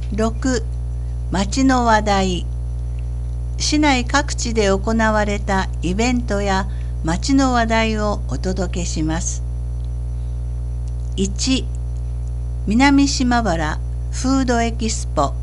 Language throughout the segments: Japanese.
6. 街の話題。市内各地で行われたイベントや街の話題をお届けします。1. 南島原フードエキスポ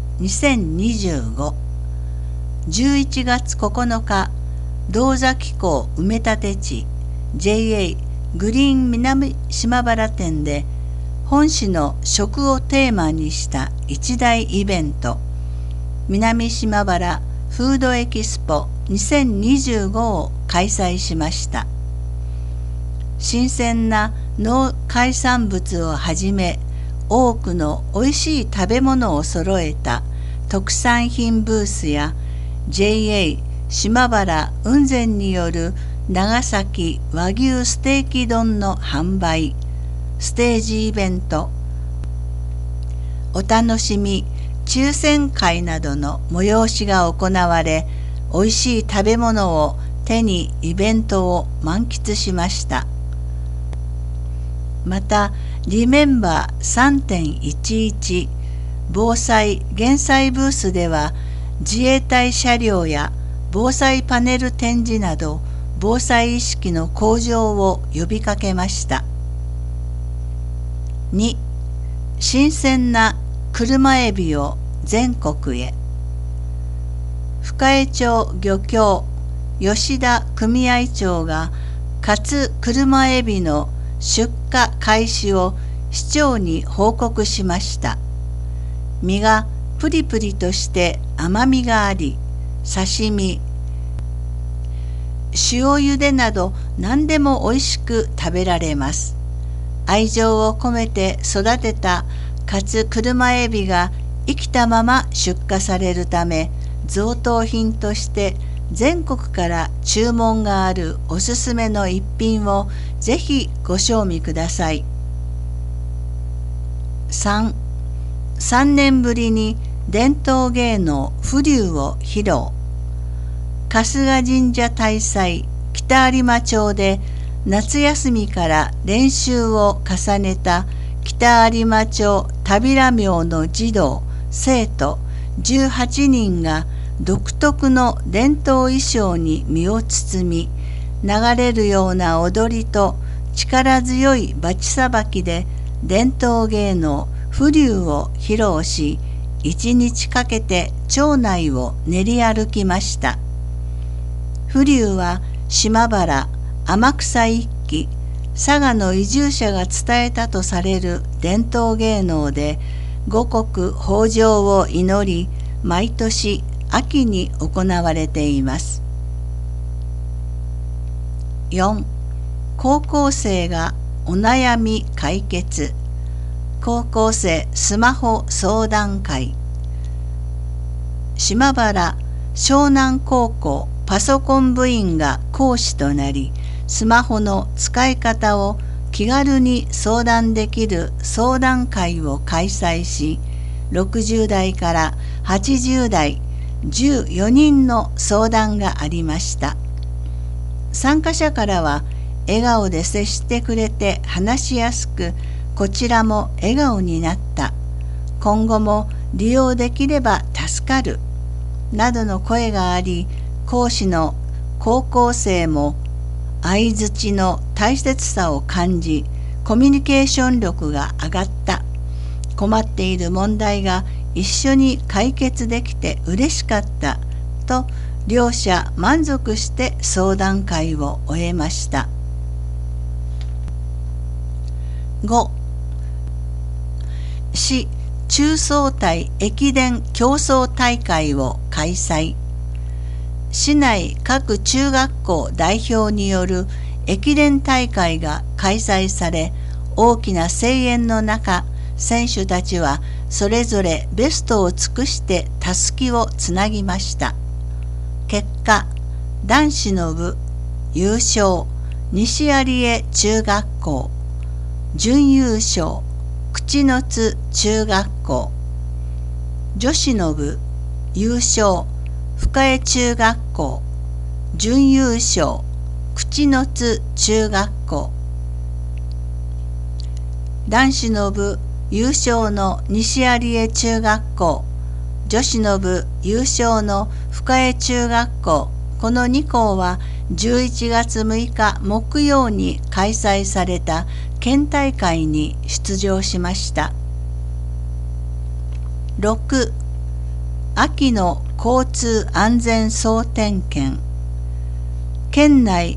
2025。11月9日、銅座機構埋め立て地 JA グリーン南島原店で本市の食をテーマにした一大イベント、南島原フードエキスポ2025を開催しました。新鮮な農海産物をはじめ、多くのおいしい食べ物を揃えた特産品ブースや JA 島原雲仙による長崎和牛ステーキ丼の販売、ステージイベント、お楽しみ抽選会などの催しが行われ、おいしい食べ物を手にイベントを満喫しました。また、リメンバー 3.11 防災・減災ブースでは、自衛隊車両や防災パネル展示など、防災意識の向上を呼びかけました。2. 新鮮な車エビを全国へ。深江町漁協吉田組合長が活車エビの出荷開始を市長に報告しました。身がプリプリとして甘みがあり、刺身、塩茹でなど何でもおいしく食べられます。愛情を込めて育てた活車エビが生きたまま出荷されるため、贈答品として全国から注文があるおすすめの一品をぜひご賞味ください。3. 3年ぶりに伝統芸能風流を披露。春日神社大祭北有馬町で夏休みから練習を重ねた北有馬町田平廟の児童生徒18人が独特の伝統衣装に身を包み、流れるような踊りと力強いバチさばきで伝統芸能風流を披露し、1日かけて町内を練り歩きました。風流は島原、天草一揆、佐賀の移住者が伝えたとされる伝統芸能で、五穀豊穣を祈り、毎年秋に行われています。4. 高校生がお悩み解決。高校生スマホ相談会。島原湘南高校パソコン部員が講師となり、スマホの使い方を気軽に相談できる相談会を開催し、60代から80代14人の相談がありました。参加者からは、笑顔で接してくれて話しやすく、こちらも笑顔になった。今後も利用できれば助かる。などの声があり、講師の高校生も相槌の大切さを感じ、コミュニケーション力が上がった。困っている問題が一緒に解決できて嬉しかったと、両者満足して相談会を終えました。5. 市中総体駅伝競争大会を開催。市内各中学校代表による駅伝大会が開催され、大きな声援の中、選手たちはそれぞれベストを尽くしてたすきをつなぎました。結果、男子の部優勝西有江中学校、準優勝口の津中学校、女子の部優勝深江中学校、準優勝口の津中学校、男子の部優勝の西有江中学校、 女子の部優勝の深江中学校、この2校は11月6日木曜に開催された県大会に出場しました。6. 秋の交通安全総点検。県内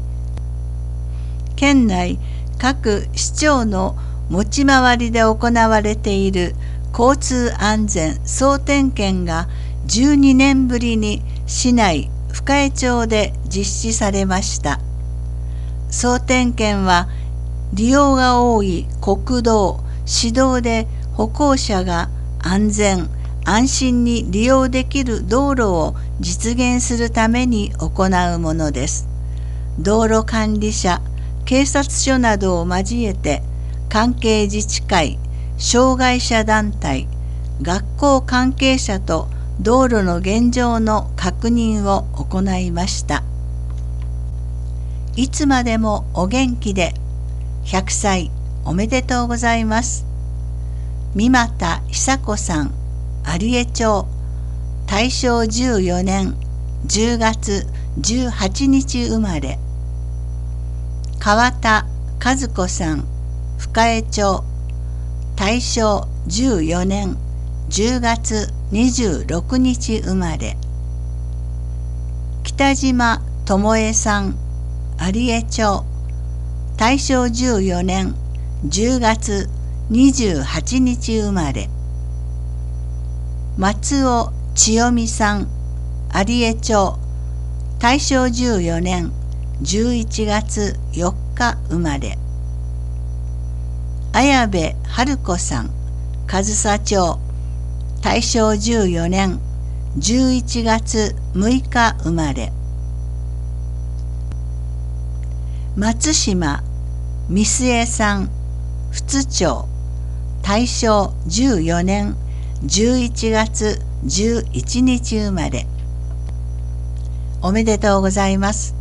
各市町の持ち回りで行われている交通安全総点検が12年ぶりに市内深江町で実施されました。総点検は利用が多い国道、市道で歩行者が安全・安心に利用できる道路を実現するために行うものです。道路管理者、警察署などを交えて関係自治会、障害者団体、学校関係者と道路の現状の確認を行いました。いつまでもお元気で。100歳おめでとうございます。三股久子さん、有江町、大正14年10月18日生まれ。川田和子さん、深江町、大正14年10月26日生まれ。北島智恵さん、有江町、大正14年10月28日生まれ。松尾千代美さん、有江町、大正14年11月4日生まれ。綾部春子さん、上総町、大正14年11月6日生まれ。松島美寿さん、富津町、大正14年11月11日生まれ。おめでとうございます。